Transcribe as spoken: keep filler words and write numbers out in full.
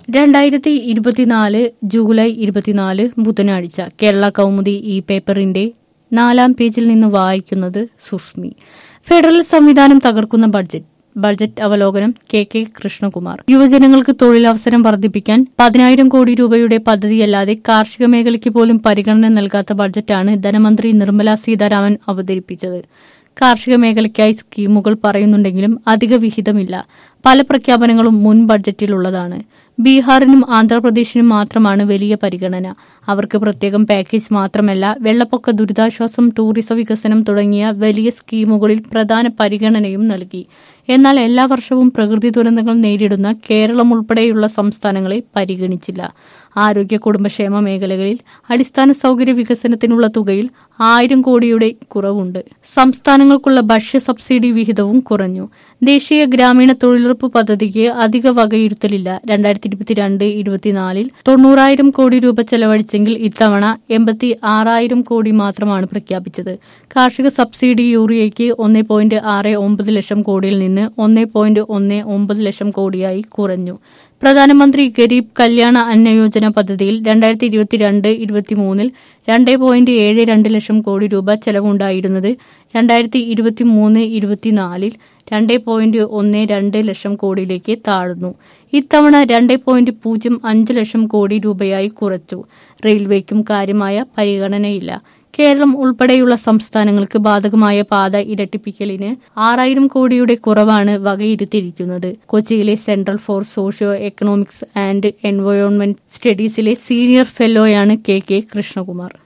രണ്ടായിരത്തി ഇരുപത്തിനാല് ജൂലൈ ഇരുപത്തിനാല് ബുധനാഴ്ച കേരള കൗമുദി ഈ പേപ്പറിന്റെ നാലാം പേജിൽ നിന്ന് വായിക്കുന്നത് സുസ്മി. ഫെഡറൽ സംവിധാനം തകർക്കുന്ന ബഡ്ജറ്റ് ബഡ്ജറ്റ് അവലോകനം കെ കെ കൃഷ്ണകുമാർ. യുവജനങ്ങൾക്ക് തൊഴിലവസരം വർദ്ധിപ്പിക്കാൻ പതിനായിരം കോടി രൂപയുടെ പദ്ധതിയല്ലാതെ കാർഷിക മേഖലയ്ക്ക് പോലും പരിഗണന നൽകാത്ത ബഡ്ജറ്റാണ് ധനമന്ത്രി നിർമ്മല സീതാരാമൻ അവതരിപ്പിച്ചത്. കാർഷിക മേഖലയ്ക്കായി സ്കീമുകൾ പറയുന്നുണ്ടെങ്കിലും അധിക വിഹിതമില്ല. പല പ്രഖ്യാപനങ്ങളും മുൻ ബഡ്ജറ്റിലുള്ളതാണ്. ബീഹാറിനും ആന്ധ്രാപ്രദേശിനും മാത്രമാണ് വലിയ പരിഗണന. അവർക്ക് പ്രത്യേകം പാക്കേജ് മാത്രമല്ല, വെള്ളപ്പൊക്ക ദുരിതാശ്വാസം, ടൂറിസം വികസനം തുടങ്ങിയ വലിയ സ്കീമുകളിൽ പ്രധാന പരിഗണനയും നൽകി. എന്നാൽ എല്ലാ വർഷവും പ്രകൃതി ദുരന്തങ്ങൾ നേരിടുന്ന കേരളം ഉൾപ്പെടെയുള്ള സംസ്ഥാനങ്ങളെ പരിഗണിച്ചില്ല. ആരോഗ്യ കുടുംബക്ഷേമ മേഖലകളിൽ അടിസ്ഥാന സൗകര്യ വികസനത്തിനുള്ള തുകയിൽ ആയിരം കോടിയുടെ കുറവുണ്ട്. സംസ്ഥാനങ്ങൾക്കുള്ള ഭക്ഷ്യ സബ്സിഡി വിഹിതവും കുറഞ്ഞു. ദേശീയ ഗ്രാമീണ തൊഴിലുറപ്പ് പദ്ധതിക്ക് അധിക വകയിരുത്തലില്ല. രണ്ടായിരത്തി ഇരുപത്തിരണ്ട് ഇരുപത്തിനാലിൽ തൊണ്ണൂറായിരം കോടി രൂപ ചെലവഴിച്ചെങ്കിൽ ഇത്തവണ എൺപത്തി ആറായിരം കോടി മാത്രമാണ് പ്രഖ്യാപിച്ചത്. കാർഷിക സബ്സിഡി യൂറിയയ്ക്ക് ഒന്ന് പോയിന്റ് ആറ് ഒമ്പത് ലക്ഷം കോടിയിൽ നിന്ന് ഒന്ന് പോയിന്റ് ഒന്ന് ഒമ്പത് ലക്ഷം കോടിയായി കുറഞ്ഞു. പ്രധാനമന്ത്രി ഗരീബ് കല്യാണ അന്ന യോജന പദ്ധതിയിൽ രണ്ടായിരത്തി ഇരുപത്തിരണ്ട് ഇരുപത്തിമൂന്നിൽ രണ്ട് പോയിന്റ് ഏഴ് രണ്ട് ലക്ഷം കോടി രൂപ ചെലവുണ്ടായിരുന്നത് രണ്ടായിരത്തി ഇരുപത്തി മൂന്ന് ഇരുപത്തിനാലിൽ രണ്ട് പോയിന്റ് ഒന്ന് രണ്ട് ലക്ഷം കോടിയിലേക്ക് താഴ്ന്നു. ഇത്തവണ രണ്ട് പോയിന്റ് പൂജ്യം അഞ്ച് ലക്ഷം കോടി രൂപയായി കുറച്ചു. റെയിൽവേക്കും കാര്യമായ പരിഗണനയില്ല. കേരളം ഉൾപ്പെടെയുള്ള സംസ്ഥാനങ്ങൾക്ക് ബാധകമായ പാത ഇരട്ടിപ്പിക്കലിന് ആറായിരം കോടിയുടെ കുറവാണ് വകയിരുത്തിയിരിക്കുന്നത്. കൊച്ചിയിലെ centre for socio economics and environment സ്റ്റഡീസിലെ സീനിയർ ഫെലോയാണ് കെ കെ കൃഷ്ണകുമാർ.